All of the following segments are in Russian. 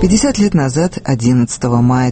50 лет назад, 11 мая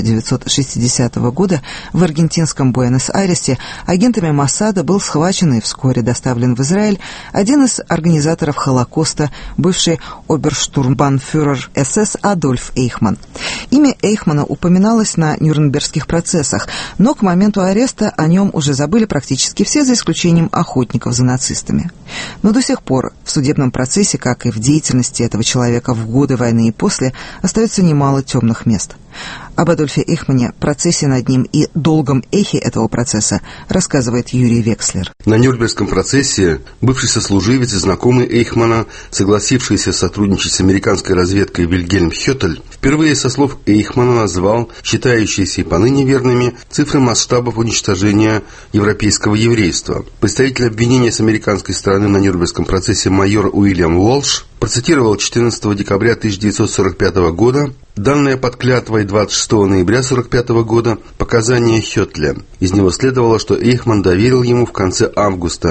1960 года, в аргентинском Буэнос-Айресе агентами Моссада был схвачен и вскоре доставлен в Израиль один из организаторов Холокоста, бывший оберштурмбанфюрер СС Адольф Эйхман. Имя Эйхмана упоминалось на Нюрнбергских процессах, но к моменту ареста о нем уже забыли практически все, за исключением охотников за нацистами. Но до сих пор в судебном процессе, как и в деятельности этого человека в годы войны и после, остается немало темных мест. Об Адольфе Эйхмане, процессе над ним и долгом эхе этого процесса рассказывает Юрий Векслер. На Нюрнбергском процессе бывший сослуживец и знакомый Эйхмана, согласившийся сотрудничать с американской разведкой Вильгельм Хеттель, впервые со слов Эйхмана назвал считающиеся и поныне верными цифры масштабов уничтожения европейского еврейства. Представитель обвинения с американской стороны на Нюрнбергском процессе майор Уильям Уолш процитировал 14 декабря 1945 года данные под клятвой 26 ноября 1945 года показания Хеттеля. Из него следовало, что Эйхман доверил ему в конце августа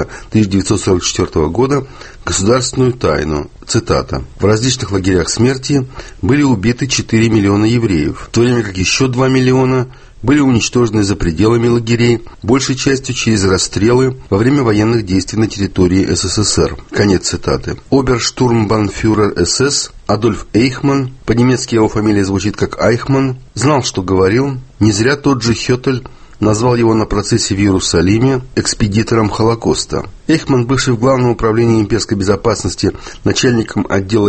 1944 года государственную тайну. Цитата. «В различных лагерях смерти были убиты 4 миллиона евреев, в то время как еще 2 миллиона были уничтожены за пределами лагерей, большей частью через расстрелы во время военных действий на территории СССР». Конец цитаты. Оберштурмбанфюрер СС Адольф Эйхман, по-немецки его фамилия звучит как Айхман, знал, что говорил. Не зря тот же Хеттель назвал его на процессе в Иерусалиме экспедитором Холокоста. Эйхман, бывший в Главном управлении имперской безопасности начальником отдела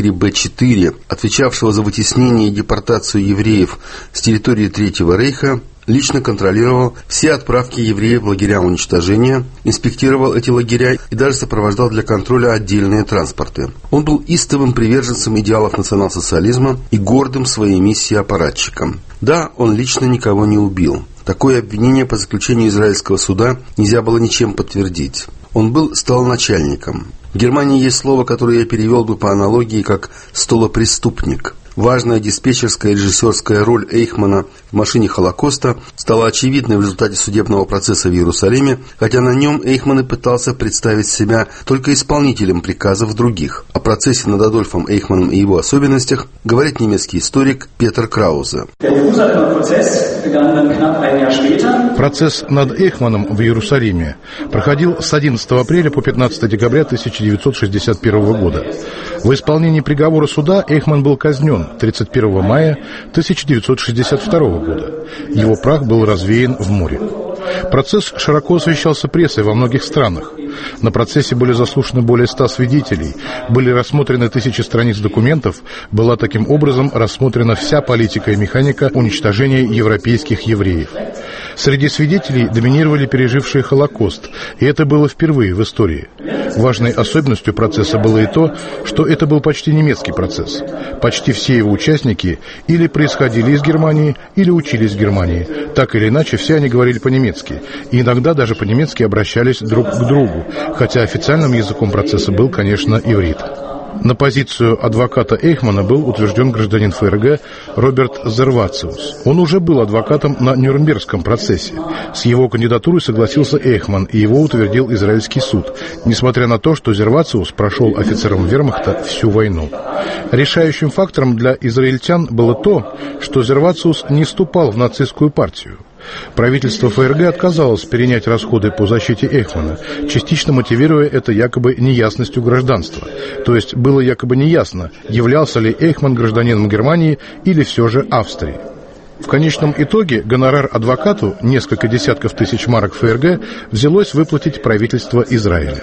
4Б4, отвечавшего за вытеснение и депортацию евреев с территории Третьего Рейха, лично контролировал все отправки евреев в лагеря уничтожения, инспектировал эти лагеря и даже сопровождал для контроля отдельные транспорты. Он был истовым приверженцем идеалов национал-социализма и гордым своей миссией аппаратчиком. Да, он лично никого не убил. Такое обвинение по заключению израильского суда нельзя было ничем подтвердить. Он был столоначальником. В Германии есть слово, которое я перевел бы по аналогии как «столопреступник». Важная диспетчерская и режиссерская роль Эйхмана в машине Холокоста стала очевидной в результате судебного процесса в Иерусалиме, хотя на нем Эйхман и пытался представить себя только исполнителем приказов других. О процессе над Адольфом Эйхманом и его особенностях говорит немецкий историк Петер Краузе. Процесс над Эйхманом в Иерусалиме проходил с 11 апреля по 15 декабря 1961 года. В исполнении приговора суда Эйхман был казнен 31 мая 1962 года. Его прах был развеян в море. Процесс широко освещался прессой во многих странах. На процессе были заслушаны более 100 свидетелей, были рассмотрены тысячи страниц документов, была таким образом рассмотрена вся политика и механика уничтожения европейских евреев. Среди свидетелей доминировали пережившие Холокост, и это было впервые в истории. Важной особенностью процесса было и то, что это был почти немецкий процесс. Почти все его участники или происходили из Германии, или учились в Германии. Так или иначе, все они говорили по-немецки, и иногда даже по-немецки обращались друг к другу, хотя официальным языком процесса был, конечно, иврит. На позицию адвоката Эйхмана был утвержден гражданин ФРГ Роберт Зервациус. Он уже был адвокатом на Нюрнбергском процессе. С его кандидатурой согласился Эйхман, и его утвердил израильский суд, несмотря на то, что Зервациус прошел офицером вермахта всю войну. Решающим фактором для израильтян было то, что Зервациус не вступал в нацистскую партию. Правительство ФРГ отказалось перенять расходы по защите Эйхмана, частично мотивируя это якобы неясностью гражданства. То есть было якобы неясно, являлся ли Эйхман гражданином Германии или все же Австрии. В конечном итоге гонорар адвокату, несколько десятков тысяч марок ФРГ, взялось выплатить правительство Израиля.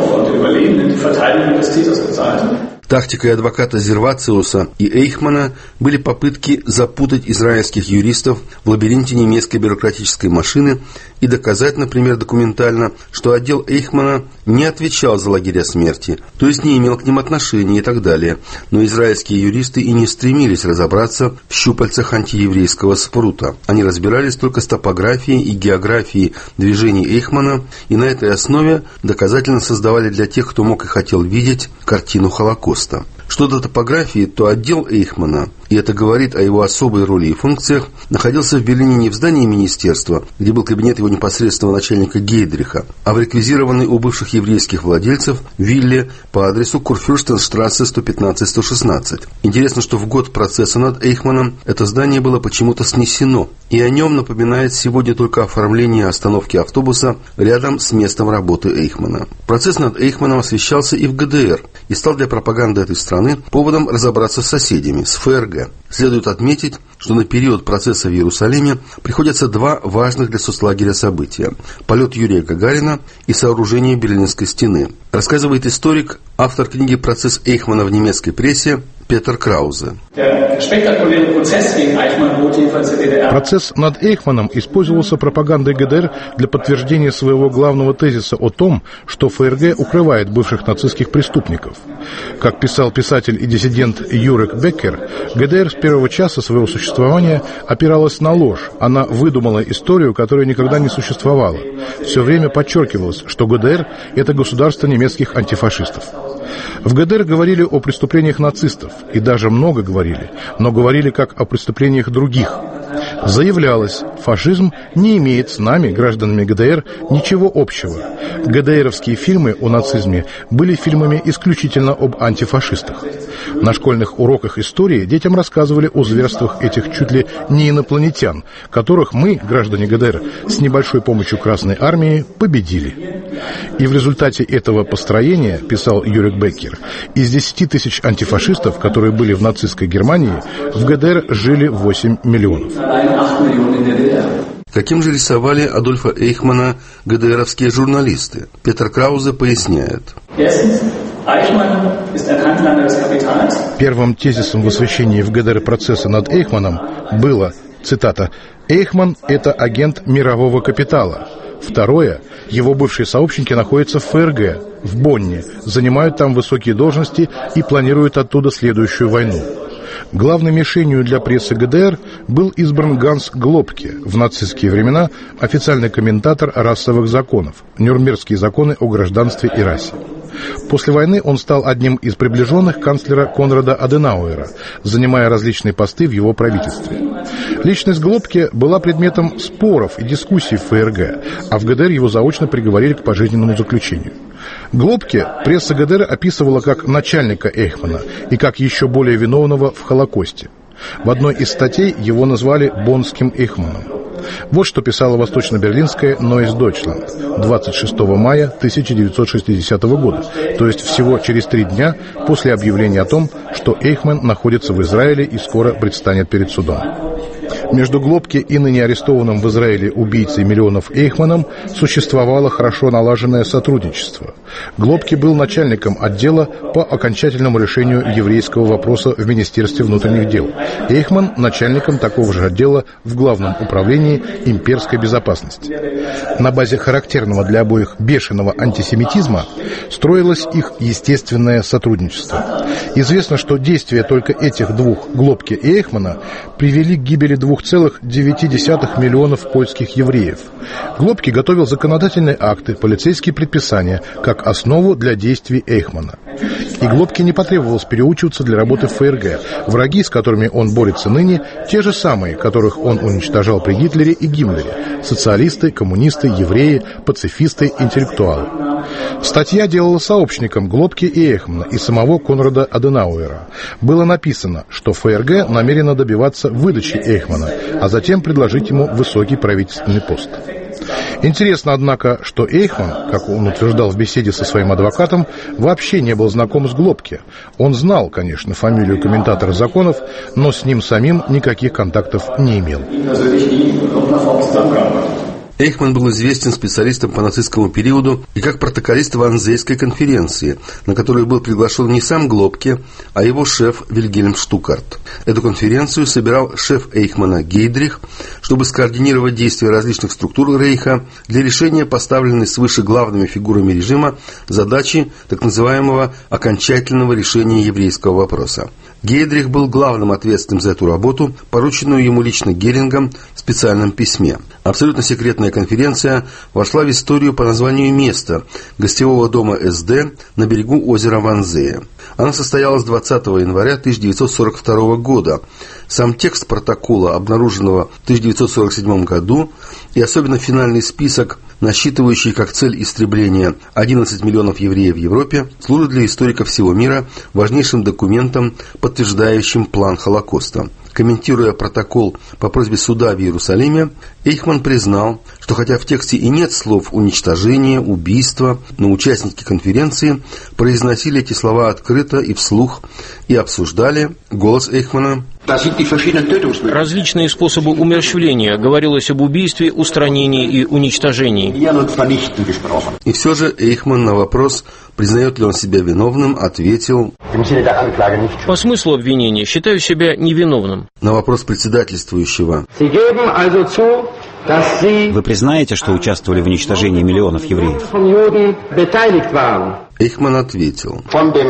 Тактикой адвоката Зервациуса и Эйхмана были попытки запутать израильских юристов в лабиринте немецкой бюрократической машины и доказать, например, документально, что отдел Эйхмана не отвечал за лагеря смерти, то есть не имел к ним отношения и так далее. Но израильские юристы и не стремились разобраться в щупальцах антиеврейского спрута. Они разбирались только с топографией и географией движений Эйхмана, и на этой основе доказательно создавали для тех, кто мог и хотел видеть, картину Холокоста. Что до топографии, то отдел Эйхмана и это говорит о его особой роли и функциях, находился в Берлине не в здании министерства, где был кабинет его непосредственного начальника Гейдриха, а в реквизированной у бывших еврейских владельцев вилле по адресу Курфюрстенштрассе 115-116. Интересно, что в год процесса над Эйхманом это здание было почему-то снесено, и о нем напоминает сегодня только оформление остановки автобуса рядом с местом работы Эйхмана. Процесс над Эйхманом освещался и в ГДР, и стал для пропаганды этой страны поводом разобраться с соседями, с ФРГ. Следует отметить, что на период процесса в Иерусалиме приходятся два важных для соцлагеря события – полет Юрия Гагарина и сооружение Берлинской стены. Рассказывает историк, автор книги «Процесс Эйхмана в немецкой прессе» Петер Краузе. Процесс над Эйхманом использовался пропагандой ГДР для подтверждения своего главного тезиса о том, что ФРГ укрывает бывших нацистских преступников. Как писал писатель и диссидент Юрек Беккер, ГДР с первого часа своего существования опиралась на ложь. Она выдумала историю, которая никогда не существовала. Все время подчеркивалось, что ГДР – это государство немецких антифашистов. В ГДР говорили о преступлениях нацистов, и даже много говорили, но говорили как о преступлениях других. Заявлялось, фашизм не имеет с нами, гражданами ГДР, ничего общего. ГДРовские фильмы о нацизме были фильмами исключительно об антифашистах. На школьных уроках истории детям рассказывали о зверствах этих чуть ли не инопланетян, которых мы, граждане ГДР, с небольшой помощью Красной Армии победили. И в результате этого построения, писал Юрек Беккер, из 10 тысяч антифашистов, которые были в нацистской Германии, в ГДР жили 8 миллионов. Каким же рисовали Адольфа Эйхмана ГДРовские журналисты? Петер Краузе поясняет. Первым тезисом в освещении в ГДР процесса над Эйхманом было, цитата, «Эйхман – это агент мирового капитала». Второе, его бывшие сообщники находятся в ФРГ, в Бонне, занимают там высокие должности и планируют оттуда следующую войну. Главной мишенью для прессы ГДР был избран Ганс Глобке, в нацистские времена официальный комментатор расовых законов, Нюрнбергские законы о гражданстве и расе. После войны он стал одним из приближенных канцлера Конрада Аденауэра, занимая различные посты в его правительстве. Личность Глобке была предметом споров и дискуссий в ФРГ, а в ГДР его заочно приговорили к пожизненному заключению. Глобке пресса ГДР описывала как начальника Эйхмана и как еще более виновного в Холокосте. В одной из статей его назвали «боннским Эйхманом». Вот что писала восточно-берлинская Neues Deutschland 26 мая 1960 года, то есть всего через 3 дня после объявления о том, что Эйхман находится в Израиле и скоро предстанет перед судом. Между Глобке и ныне арестованным в Израиле убийцей миллионов Эйхманом существовало хорошо налаженное сотрудничество. Глобке был начальником отдела по окончательному решению еврейского вопроса в Министерстве внутренних дел. Эйхман – начальником такого же отдела в Главном управлении имперской безопасности. На базе характерного для обоих бешеного антисемитизма строилось их естественное сотрудничество. Известно, что действия только этих двух, Глобке и Эйхмана, привели к гибели 2,9 миллионов польских евреев. Глобке готовил законодательные акты, полицейские предписания, как основу для действий Эйхмана. И Глобке не потребовалось переучиваться для работы в ФРГ. Враги, с которыми он борется ныне, те же самые, которых он уничтожал при Гитлере и Гиммлере: социалисты, коммунисты, евреи, пацифисты, интеллектуалы. Статья делала сообщником Глобке и Эйхмана и самого Конрада Аденауэра. Было написано, что ФРГ намерена добиваться выдачи Эйхмана, а затем предложить ему высокий правительственный пост. Интересно, однако, что Эйхман, как он утверждал в беседе со своим адвокатом, вообще не был знаком с Глобке. Он знал, конечно, фамилию комментатора законов, но с ним самим никаких контактов не имел. Эйхман был известен специалистом по нацистскому периоду и как протоколист Ванзейской конференции, на которую был приглашен не сам Глобке, а его шеф Вильгельм Штукарт. Эту конференцию собирал шеф Эйхмана Гейдрих, чтобы скоординировать действия различных структур Рейха для решения поставленной свыше главными фигурами режима задачи так называемого окончательного решения еврейского вопроса. Гейдрих был главным ответственным за эту работу, порученную ему лично Герингом в специальном письме. Абсолютно секретная конференция вошла в историю по названию места гостевого дома СД на берегу озера Ванзея. Она состоялась 20 января 1942 года. Сам текст протокола, обнаруженного в 1947 году, и особенно финальный список, насчитывающий как цель истребления 11 миллионов евреев в Европе, служит для историков всего мира важнейшим документом, подтверждающим план Холокоста. Комментируя протокол по просьбе суда в Иерусалиме, Эйхман признал, что хотя в тексте и нет слов «уничтожение», «убийство», но участники конференции произносили эти слова открыто и вслух и обсуждали. Голос Эйхмана: различные способы умерщвления. Говорилось об убийстве, устранении и уничтожении. И все же Эйхман на вопрос, признает ли он себя виновным, ответил: по смыслу обвинения считаю себя невиновным. На вопрос председательствующего: вы признаете, что участвовали в уничтожении миллионов евреев? Эйхман ответил: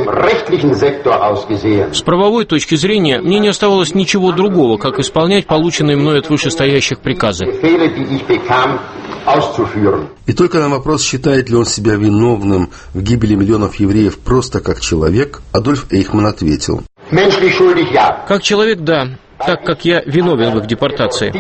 с правовой точки зрения мне не оставалось ничего другого, как исполнять полученные мной от вышестоящих приказы. И только на вопрос, считает ли он себя виновным в гибели миллионов евреев просто как человек, Адольф Эйхман ответил: как человек, да, так как я виновен в их депортации.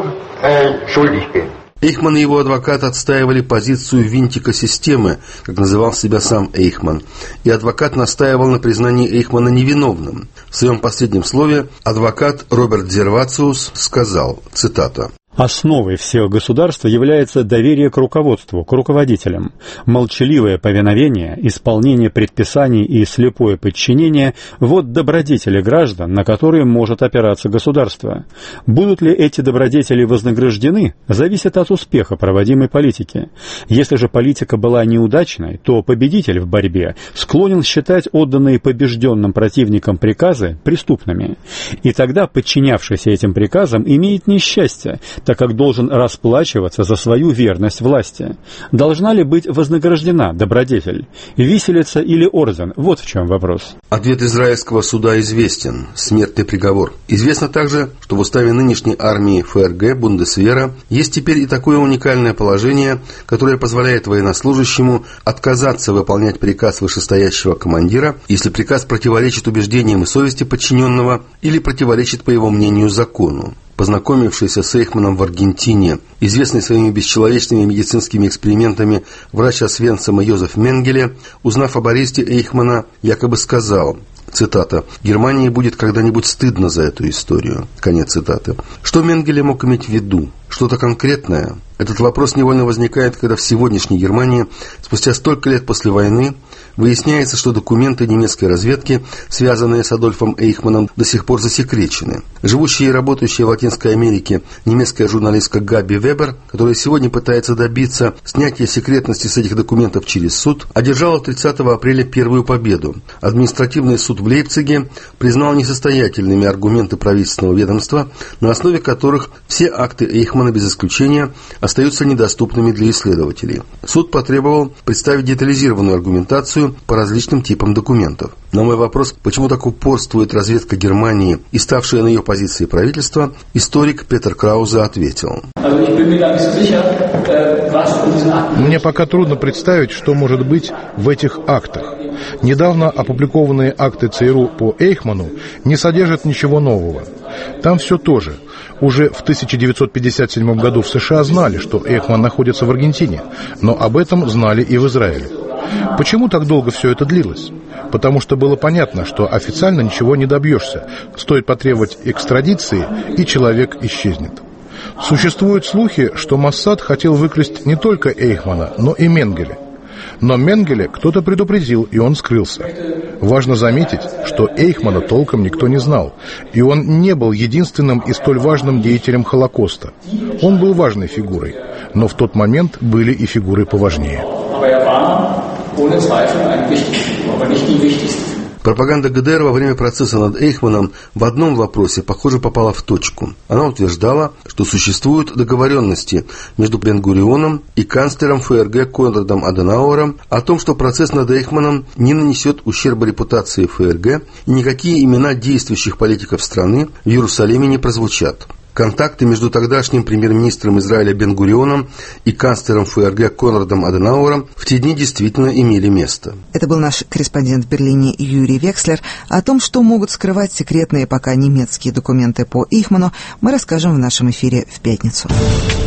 Эйхман и его адвокат отстаивали позицию винтика системы, как называл себя сам Эйхман, и адвокат настаивал на признании Эйхмана невиновным. В своем последнем слове адвокат Роберт Зервациус сказал, цитата: «Основой всех государств является доверие к руководству, к руководителям. Молчаливое повиновение, исполнение предписаний и слепое подчинение – вот добродетели граждан, на которые может опираться государство. Будут ли эти добродетели вознаграждены, зависит от успеха проводимой политики. Если же политика была неудачной, то победитель в борьбе склонен считать отданные побежденным противникам приказы преступными. И тогда подчинявшийся этим приказам имеет несчастье, так как должен расплачиваться за свою верность власти. Должна ли быть вознаграждена добродетель? Виселица или орден? Вот в чем вопрос». Ответ израильского суда известен – смертный приговор. Известно также, что в уставе нынешней армии ФРГ Бундесвера есть теперь и такое уникальное положение, которое позволяет военнослужащему отказаться выполнять приказ вышестоящего командира, если приказ противоречит убеждениям и совести подчиненного или противоречит, по его мнению, закону. Познакомившийся с Эйхманом в Аргентине, известный своими бесчеловечными медицинскими экспериментами врач Освенцима Йозеф Менгеле, узнав об аресте Эйхмана, якобы сказал, цитата: «Германии будет когда-нибудь стыдно за эту историю». Конец цитаты. Что Менгеле мог иметь в виду? Что-то конкретное? Этот вопрос невольно возникает, когда в сегодняшней Германии, спустя столько лет после войны, выясняется, что документы немецкой разведки, связанные с Адольфом Эйхманом, до сих пор засекречены. Живущая и работающая в Латинской Америке немецкая журналистка Габи Вебер, которая сегодня пытается добиться снятия секретности с этих документов через суд, одержала 30 апреля первую победу. Административный суд в Лейпциге признал несостоятельными аргументы правительственного ведомства, на основе которых все акты Эйхмана без исключения остаются недоступными для исследователей. Суд потребовал представить детализированную аргументацию по различным типам документов. На мой вопрос, почему так упорствует разведка Германии и ставшая на ее позиции правительство, историк Петер Краузе ответил: мне пока трудно представить, что может быть в этих актах. Недавно опубликованные акты ЦРУ по Эйхману не содержат ничего нового. Там все то же. Уже в 1957 году в США знали, что Эйхман находится в Аргентине, но об этом знали и в Израиле. Почему так долго все это длилось? Потому что было понятно, что официально ничего не добьешься. Стоит потребовать экстрадиции, и человек исчезнет. Существуют слухи, что Моссад хотел выкрасть не только Эйхмана, но и Менгеле. Но Менгеле кто-то предупредил, и он скрылся. Важно заметить, что Эйхмана толком никто не знал, и он не был единственным и столь важным деятелем Холокоста. Он был важной фигурой, но в тот момент были и фигуры поважнее. Пропаганда ГДР во время процесса над Эйхманом в одном вопросе, похоже, попала в точку. Она утверждала, что существуют договоренности между Бен-Гурионом и канцлером ФРГ Конрадом Аденауэром о том, что процесс над Эйхманом не нанесет ущерба репутации ФРГ и никакие имена действующих политиков страны в Иерусалиме не прозвучат. Контакты между тогдашним премьер-министром Израиля Бен-Гурионом и канцлером ФРГ Конрадом Аденауэром в те дни действительно имели место. Это был наш корреспондент в Берлине Юрий Векслер. О том, что могут скрывать секретные пока немецкие документы по Эйхману, мы расскажем в нашем эфире в пятницу.